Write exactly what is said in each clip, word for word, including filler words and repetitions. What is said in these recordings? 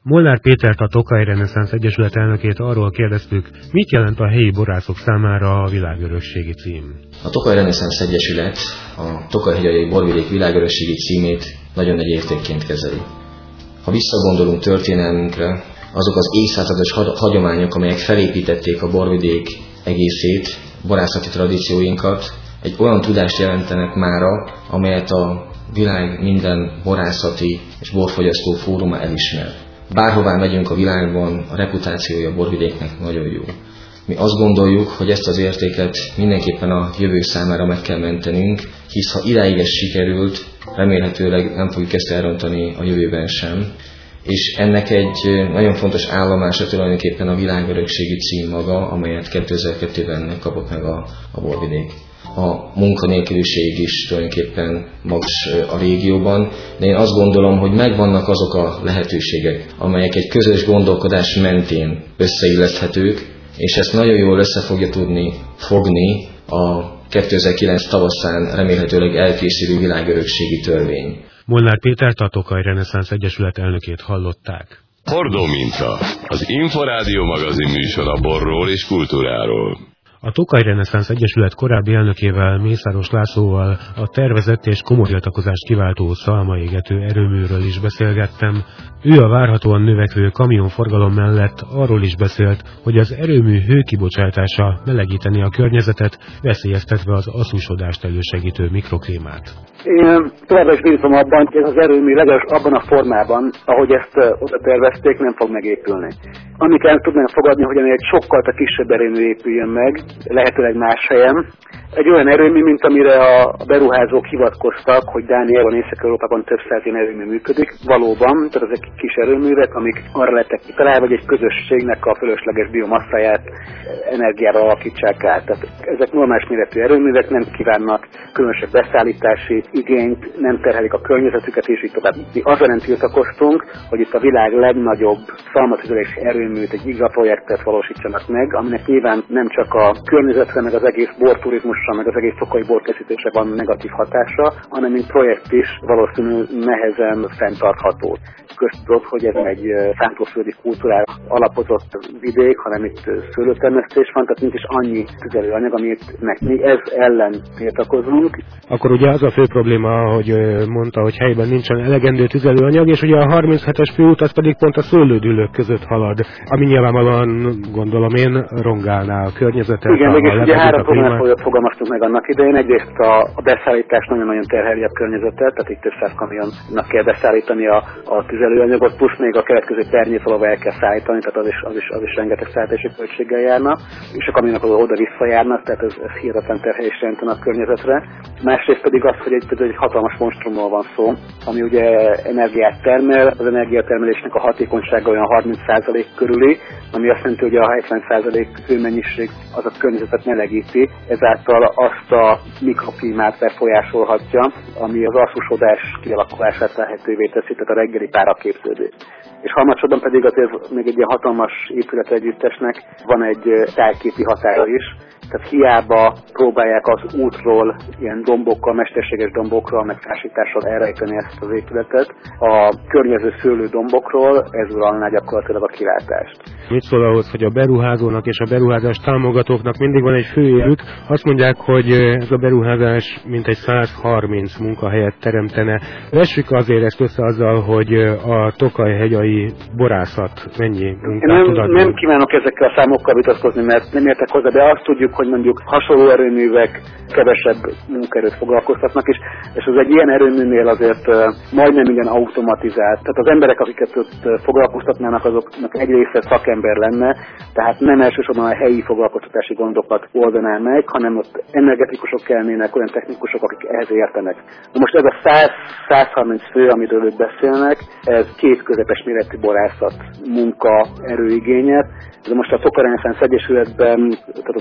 Molnár Pétert, a Tokaj Reneszánsz Egyesület elnökét arról kérdeztük, mit jelent a helyi borászok számára a világörökségi cím. A Tokaj Reneszánsz Egyesület a Tokaj-hegyei borvidék világörökségi címét nagyon nagy értékként kezeli. Ha visszagondolunk történelmünkre, azok az évszázados hagyományok, amelyek felépítették a borvidék egészét, borászati tradícióinkat, egy olyan tudást jelentenek mára, amelyet a világ minden borászati és borfogyasztó fóruma elismer. Bárhová megyünk a világban, a reputációja a borvidéknek nagyon jó. Mi azt gondoljuk, hogy ezt az értéket mindenképpen a jövő számára meg kell mentenünk, hisz ha idáig ez sikerült, remélhetőleg nem fogjuk ezt elrontani a jövőben sem. És ennek egy nagyon fontos állomása tulajdonképpen a világörökségi cím maga, amelyet kétezer-kettőben kapott meg a, a borvidék. A munkanélküliség is tulajdonképpen magas a régióban, de én azt gondolom, hogy megvannak azok a lehetőségek, amelyek egy közös gondolkodás mentén összeilleszthetők, és ezt nagyon jól össze fogja tudni fogni a kétezer-kilenc tavaszán remélhetőleg elkészülő világörökségi törvény. Molnár Pétert, a Tokaj Reneszánsz Egyesület elnökét hallották. Hordó minta, az Inforádió magazin műsor a borról és kultúráról. A Tokaj Reneszánsz Egyesület korábbi elnökével, Mészáros Lászlóval a tervezett és komoly tiltakozást kiváltó szalmaégető erőműről is beszélgettem. Ő a várhatóan növekvő kamionforgalom mellett arról is beszélt, hogy az erőmű hőkibocsátása melegíteni a környezetet, veszélyeztetve az asszusodást elősegítő mikroklímát. Én továbbra is bízom abban, hogy ez az erőmű legalább abban a formában, ahogy ezt oda tervezték, nem fog megépülni. Amit el tudnám fogadni, hogy egy sokkal kisebb erőmű épüljön meg, lehetőleg más helyen. Egy olyan erőmű, mint amire a beruházók hivatkoztak, hogy Dániában, Észak-Európában több száz ilyen erőmű működik. Valóban, tehát ezek kis erőművek, amik arra lettek kitalálva, hogy egy közösségnek a fölösleges biomasszát energiára alakítsák át. Tehát ezek normális méretű erőművek, nem kívánnak különösebb beszállítási igényt, nem terhelik a környezetüket, és így tovább. Mi azon nem tiltakoztunk, hogy itt a világ legnagyobb szalmatüzelési erőműt, egy gigaprojektet valósítsanak meg, aminek nyilván nem csak a környezetre, meg az egész borturizmusra, meg az egész tokai borkészítésre van negatív hatása, hanem mint projekt is valószínű nehezen fenntartható. Köztudott, hogy ez egy szántóföldi kultúrára alapozott vidék, hanem itt szőlőtermesztés van, tehát nincs is annyi tüzelőanyag, amit meg mi ez ellen tiltakozunk. Akkor ugye az a fő probléma, hogy mondta, hogy helyben nincsen elegendő tüzelőanyag, és ugye a harminchetes főút az pedig pont a szőlődülők között halad, ami nyilvánvalóan, gondolom én, rongálná a környezetet. Igen, mégis ugye három problémát fogalmaztunk meg annak idején. Egyrészt a, a beszállítás nagyon-nagyon terheli a környezetet, tehát itt több száz kamionnak kell beszállítani a, a tüzelőanyagot, plusz még a keletkező ternyét valahol el kell szállítani, tehát az is, az is, az is rengeteg szállítási költséggel járna, és a kamionok oda-vissza járnak, tehát ez, ez hihetetlen terhelés jelentene a környezetre. Másrészt pedig az, hogy egy, egy hatalmas monstrumról van szó, ami ugye energiát termel, az energiatermelésnek a hatékonysága olyan harminc százalék körüli, ami azt jelenti, hogy a hetven százalék hőmennyiség az a környezetet melegíti, ezáltal azt a mikroklímát befolyásolhatja, ami az asszusodás kialakulását lehetővé teszi, tehát a reggeli páraképződés. És harmadsorban pedig azért még egy ilyen hatalmas épületegyüttesnek van egy tájképi határa is, tehát hiába próbálják az útról ilyen dombokkal, mesterséges dombokról, meg fásítással elrejteni ezt az épületet, a környező szőlő dombokról ez uralná gyakorlatilag a kilátást. Mit szól ahhoz, hogy a beruházónak és a beruházás támogatóknak mindig van egy főérük? Azt mondják, hogy ez a beruházás mintegy száz harminc munkahelyet teremtene. Vessük azért ezt össze azzal, hogy a Tokaj-hegyai borászat mennyi munkát nem, tud adni? Nem kívánok ezekkel a számokkal vitatkozni, mert nem értek hozzá, de azt tudjuk, hogy mondjuk hasonló erőművek kevesebb munkaerőt foglalkoztatnak, és, és az egy ilyen erőműnél azért majdnem igen automatizált. Tehát az emberek, akiket ott foglalkoztatnának, azoknak egy része szakember lenne, tehát nem elsősorban a helyi foglalkoztatási gondokat oldaná meg, hanem ott energetikusok kellnének, olyan technikusok, akik ehhez értenek. Na most ez a száz-száz harminc fő, amiről ők beszélnek, ez két közepes méretű borászat munka erőigényet. De most a Tokaj Reneszánsz Egyesületben, tehát az Egyesület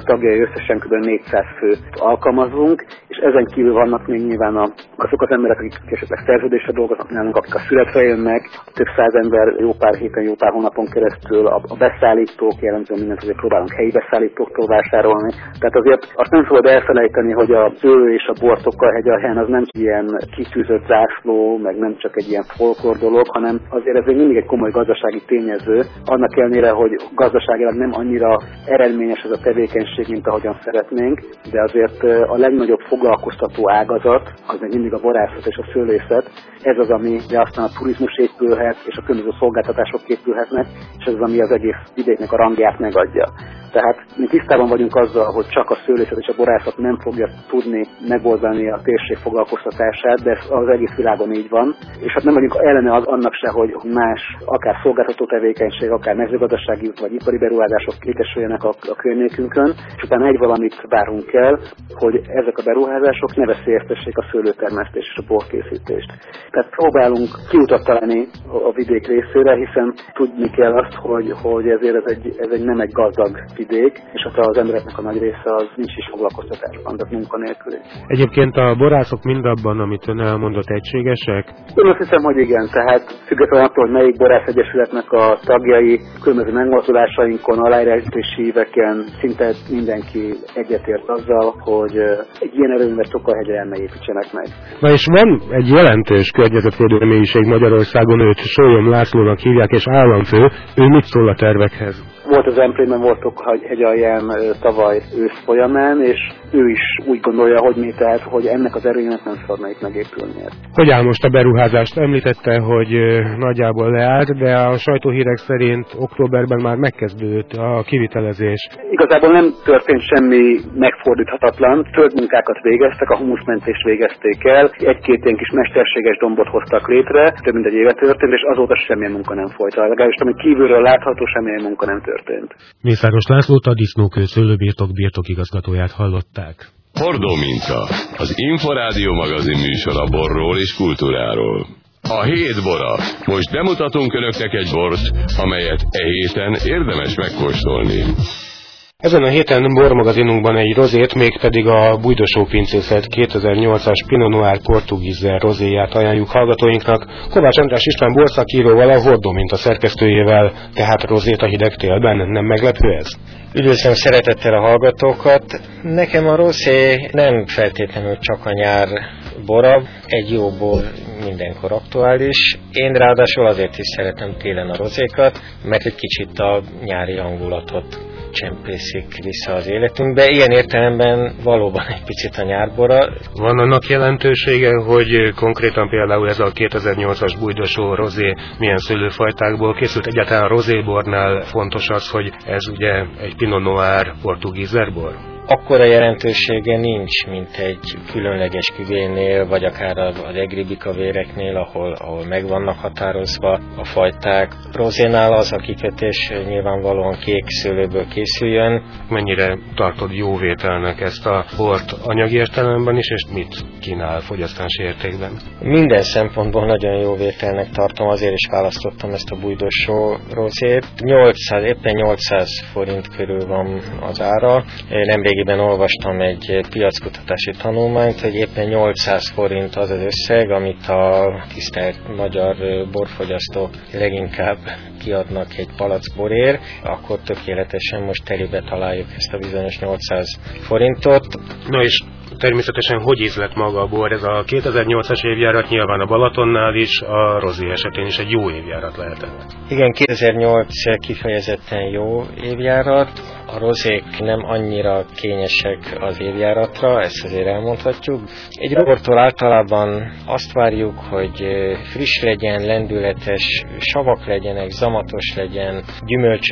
tagjai összesen kb. négyszáz főt alkalmazunk, és ezen kívül vannak még nyilván a, azok az emberek, akik esetleg szerződésre dolgoznak nálunk, akik a születre jönnek, több száz ember jó pár héten, jó pár hónapon keresztül, a, a beszállítók, jellemzően mindent azért próbálunk helyi beszállítóktól vásárolni. Tehát azért azt nem szabad elfelejteni, hogy a szőlő és a bor Tokaljhegyen az nem ilyen kitűzött zászló, meg nem csak egy ilyen folklór dolog, hanem azért ez mindig egy komoly gazdasági tényező, annak ellenére, hogy gazdaságilag nem annyira eredményes ez a tevékenység, mint ahogyan szeretnénk, de azért a legnagyobb foglalkoztató ágazat az még mindig a borászat és a szőlészet. Ez az, ami aztán a turizmus épülhet, és a különböző szolgáltatások épülhetnek, és ez az, ami az egész vidéknek a rangját megadja. Tehát mi tisztában vagyunk azzal, hogy csak a szőlészet és a borászat nem fogja tudni megoldani a térség foglalkoztatását, de ez az egész világon így van. És hát nem vagyunk ellene az, annak se, hogy más, akár szolgáltató tevékenység, akár mezőgazdasági vagy ipari beruházások létesüljenek a, a környékünkön, és utána egy valamit várunk el, hogy ezek a beruházások ne veszélyeztessék a szőlőtermesztést és a borkészítést. Tehát próbálunk kiutat találni a vidék részére, hiszen tudni kell azt, hogy, hogy ezért ez egy, ez egy nem egy gazdag vidék, és hát az embereknek a nagy része az nincs is foglalkoztatásban, tehát munkanélküli. Egyébként a borászok mindabban, amit ön elmondott, egységesek? Én azt hiszem, hogy igen, tehát függetlenül attól, hogy melyik borászegyesületnek a tagjai, különböző megmozdulásainkon, aláírási éveken szinte mindenki egyetért azzal, hogy egy ilyen erőművet Tokaljhegyre ne építsenek meg. Na és van egy jelentős környezetvédő személyiség Magyarországon, őt Sólyom Lászlónak hívják, és államfő, ő mit szól a tervekhez? Volt az Emplében, volt Tokaljhegyen tavaly ősz folyamán, és ő is úgy gondolja, hogy mi tehát, hogy ennek az erőjének nem szabadna itt megépülnie. Hogy áll most a beruházást? Említette, hogy nagyjából leállt, de a sajtóhírek szerint októberben már megkezdődött a kivitelezés. Igazából nem történt semmi megfordíthatatlan. Földmunkákat végeztek, a humuszmentést végezték el, egy-két ilyen kis mesterséges dombot hoztak létre, több mint egy éve történt, és azóta semmilyen munka nem folyt. Legalábbis ami kívülről látható, semmilyen munka nem történt. Mészáros Lászlót, a Disznókő szőlőbirtok birtokigazgatóját hallották. Hordó minta, az Inforádió magazin műsor a borról és kultúráról. A hét bora. Most bemutatunk önöknek egy bort, amelyet e héten érdemes megkóstolni. Ezen a héten bormagazinunkban egy rozét, mégpedig a Bujdosó Pincészet kétezer-nyolcas Pinot Noir Portugieser rozéját ajánljuk hallgatóinknak, Kovács András István borszakíróval, a Hordó minta szerkesztőjével, tehát rozét a hideg télben, nem meglepő ez? Üdvözlöm szeretettel a hallgatókat. Nekem a rozé nem feltétlenül csak a nyár bora, egy jó bor mindenkor aktuális. Én ráadásul azért is szeretem télen a rozékat, mert egy kicsit a nyári hangulatot csempészik vissza az életünkbe. Ilyen értelemben valóban egy picit a nyárbora. Van annak jelentősége, hogy konkrétan például ez a kétezer-nyolcas Bujdosó rozé milyen szőlőfajtákból készült? Egyáltalán a rozébornál fontos az, hogy ez ugye egy Pinot Noir Portugieser bor? Akkora jelentősége nincs, mint egy különleges küvénél, vagy akár az egribika véreknél, ahol, ahol meg vannak határozva a fajták. Rozénál az a kikötés nyilvánvalóan kék szőlőből készüljön. Mennyire tartod jóvételnek ezt a bort anyagi értelemben is, és mit kínál fogyasztási értékben? Minden szempontból nagyon jóvételnek tartom, azért is választottam ezt a Bujdosó rozét. nyolcszáz, éppen nyolcszáz forint körül van az ára. Nemrég Nemrégiben olvastam egy piackutatási tanulmányt, hogy éppen nyolcszáz forint az az összeg, amit a tisztelt magyar borfogyasztók leginkább kiadnak egy palack borért, akkor tökéletesen most telibe találjuk ezt a bizonyos nyolcszáz forintot. Na és természetesen hogy ízlett maga a bor? Ez a kétezer-nyolcas évjárat nyilván a Balatonnál is, a rozé esetén is egy jó évjárat lehetett. Igen, kétezer-nyolc kifejezetten jó évjárat. A rozék nem annyira kényesek az évjáratra, ezt azért elmondhatjuk. Egy bortól általában azt várjuk, hogy friss legyen, lendületes, savak legyenek, zamatos legyen,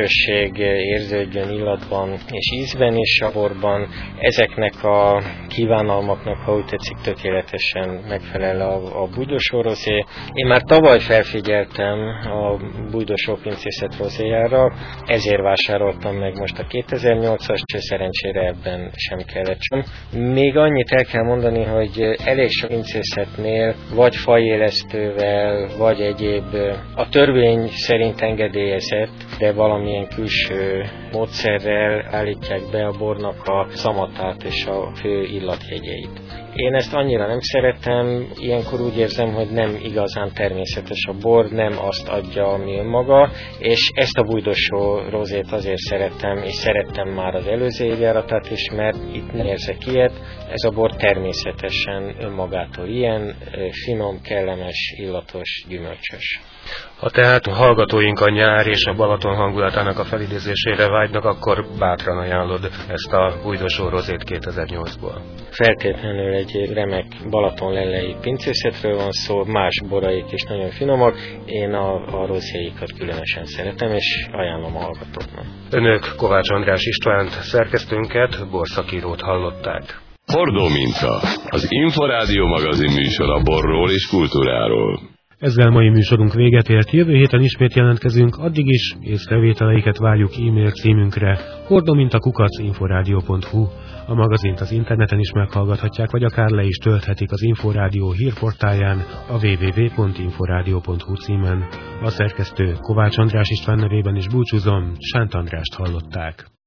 gyümölcsösség érződjön illatban és ízben is a borban. Ezeknek a kívánságok kívánalmaknak, ha úgy tetszik, tökéletesen megfelel a, a bújdosó rozé. Én már tavaly felfigyeltem a bújdosó pincészet rozéjára, ezért vásároltam meg most a kétezer-nyolcas, és szerencsére ebben sem kellett sem. Még annyit el kell mondani, hogy elég sok pincészetnél vagy fajélesztővel, vagy egyéb a törvény szerint engedélyezett, de valamilyen külső módszerrel állítják be a bornak a szamatát és a fő illatjegyeit. Én ezt annyira nem szeretem, ilyenkor úgy érzem, hogy nem igazán természetes a bor, nem azt adja, ami önmaga, és ezt a bújdosó rozét azért szeretem, és szerettem már az előző évjáratát is, mert itt nem érzek ilyet. Ez a bor természetesen önmagától ilyen, finom, kellemes, illatos, gyümölcsös. Ha tehát a hallgatóink a nyár és a Balaton hangulatának a felidézésére vágynak, akkor bátran ajánlod ezt a bújdosó rozét kétezer-nyolcból. Feltétlenül egy remek balatonlellei pincészetről van szó, más boraik is nagyon finomak, én a, a rozéikat különösen szeretem, és ajánlom a hallgatóknak. Önök Kovács András Istvánt, szerkesztőnket, borszakírót hallották. Bordó Minca, az Inforádió magazin műsor a borról és kultúráról. Ezzel mai műsorunk véget ért, jövő héten ismét jelentkezünk, addig is észrevételeiket várjuk e-mail címünkre hordomintakukac inforádió pont hu. A magazint az interneten is meghallgathatják, vagy akár le is tölthetik az Inforádió hírportáján a double-u double-u double-u pont inforádió pont hu címen. A szerkesztő Kovács András István nevében is búcsúzom, Sánt Andrást hallották.